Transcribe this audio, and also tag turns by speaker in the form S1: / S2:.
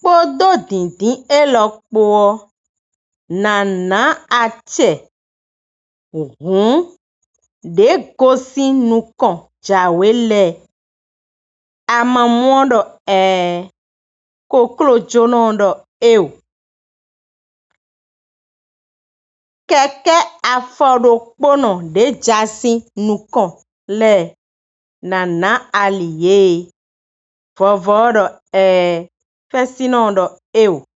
S1: kpodo dindin elokpoa nana atse hun de gosi nukon jawele amamodo koklo jonodo ew keke afodokpono de jasi nukon le nana aliye vovodo fesinodo ew